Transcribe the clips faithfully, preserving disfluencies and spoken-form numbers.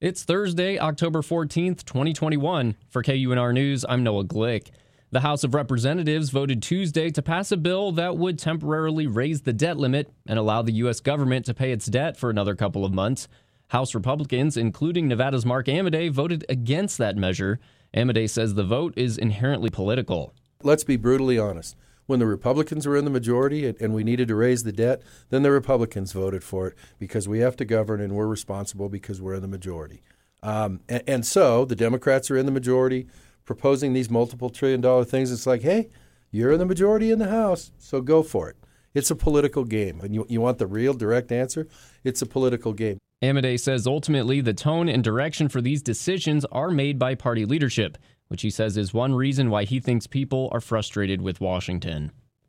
It's Thursday, October fourteenth, twenty twenty-one. For K U N R News, I'm Noah Glick. The House of Representatives voted Tuesday to pass a bill that would temporarily raise the debt limit and allow the U S government to pay its debt for another couple of months. House Republicans, including Nevada's Mark Amodei, voted against that measure. Amodei says the vote is inherently political. Let's be brutally honest. When the Republicans were in the majority and we needed to raise the debt, then the Republicans voted for it because we have to govern and we're responsible because we're in the majority. Um, and, and so the Democrats are in the majority proposing these multiple trillion dollar things. It's like, hey, you're in the majority in the House, so go for it. It's a political game. And you, you want the real direct answer? It's a political game. Amodei says ultimately the tone and direction for these decisions are made by party leadership, which he says is one reason why he thinks people are frustrated with Washington.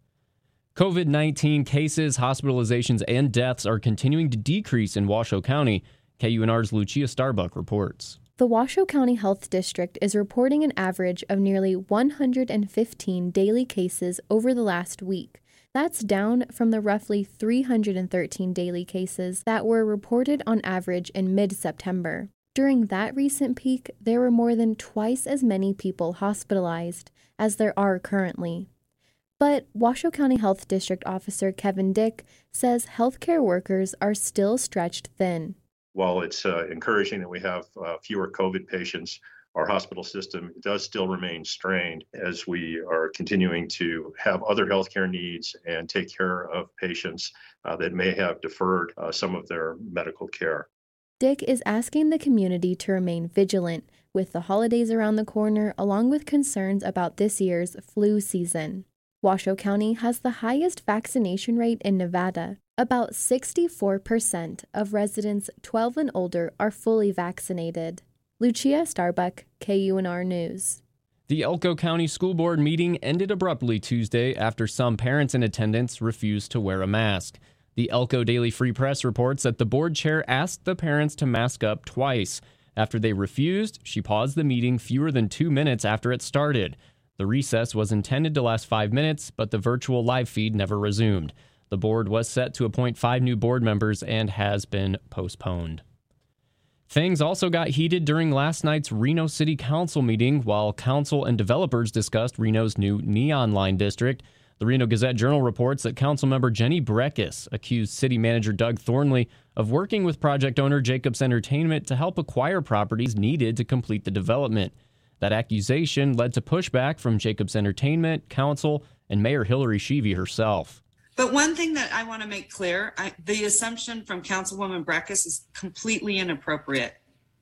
COVID nineteen cases, hospitalizations, and deaths are continuing to decrease in Washoe County. K U N R's Lucia Starbuck reports. The Washoe County Health District is reporting an average of nearly one hundred fifteen daily cases over the last week. That's down from the roughly three hundred thirteen daily cases that were reported on average in mid-September. During that recent peak, there were more than twice as many people hospitalized as there are currently. But Washoe County Health District Officer Kevin Dick says healthcare workers are still stretched thin. While it's uh, encouraging that we have uh, fewer COVID patients, our hospital system does still remain strained as we are continuing to have other healthcare needs and take care of patients uh, that may have deferred uh, some of their medical care. Dick is asking the community to remain vigilant with the holidays around the corner, along with concerns about this year's flu season. Washoe County has the highest vaccination rate in Nevada. About sixty-four percent of residents twelve and older are fully vaccinated. Lucia Starbuck, K U N R News. The Elko County School Board meeting ended abruptly Tuesday after some parents in attendance refused to wear a mask. The Elko Daily Free Press reports that the board chair asked the parents to mask up twice. After they refused, she paused the meeting fewer than two minutes after it started. The recess was intended to last five minutes, but the virtual live feed never resumed. The board was set to appoint five new board members and has been postponed. Things also got heated during last night's Reno City Council meeting while council and developers discussed Reno's new Neon Line district. The Reno Gazette-Journal reports that Councilmember Jenny Breckus accused City Manager Doug Thornley of working with project owner Jacobs Entertainment to help acquire properties needed to complete the development. That accusation led to pushback from Jacobs Entertainment, Council, and Mayor Hillary Sheevey herself. But one thing that I want to make clear, I, the assumption from Councilwoman Breckus is completely inappropriate.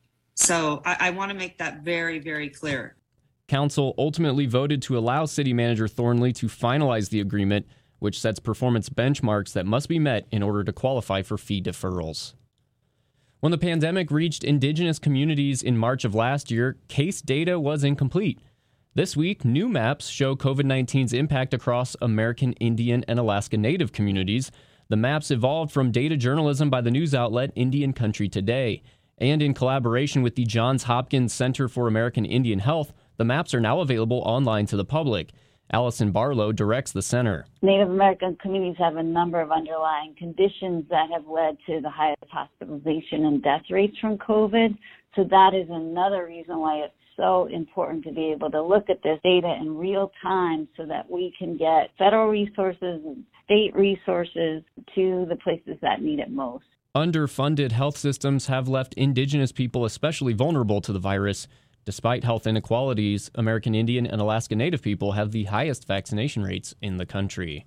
So I, I want to make that very, very clear. Council ultimately voted to allow City Manager Thornley to finalize the agreement, which sets performance benchmarks that must be met in order to qualify for fee deferrals. When the pandemic reached indigenous communities in March of last year, case data was incomplete. This week, new maps show COVID nineteen's impact across American Indian and Alaska Native communities. The maps evolved from data journalism by the news outlet Indian Country Today. And in collaboration with the Johns Hopkins Center for American Indian Health, the maps are now available online to the public. Allison Barlow directs the center. Native American communities have a number of underlying conditions that have led to the highest hospitalization and death rates from COVID. So that is another reason why it's so important to be able to look at this data in real time so that we can get federal resources and state resources to the places that need it most. Underfunded health systems have left indigenous people especially vulnerable to the virus. Despite health inequalities, American Indian and Alaska Native people have the highest vaccination rates in the country.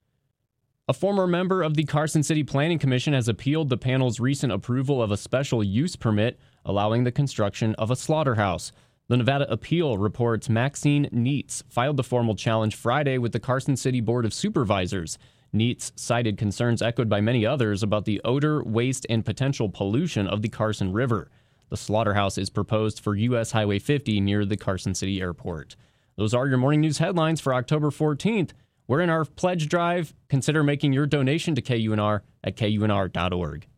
A former member of the Carson City Planning Commission has appealed the panel's recent approval of a special use permit allowing the construction of a slaughterhouse. The Nevada Appeal reports Maxine Neitz filed the formal challenge Friday with the Carson City Board of Supervisors. Neitz cited concerns echoed by many others about the odor, waste, and potential pollution of the Carson River. The slaughterhouse is proposed for U S Highway fifty near the Carson City Airport. Those are your morning news headlines for October fourteenth. We're in our pledge drive. Consider making your donation to K U N R at K U N R dot org.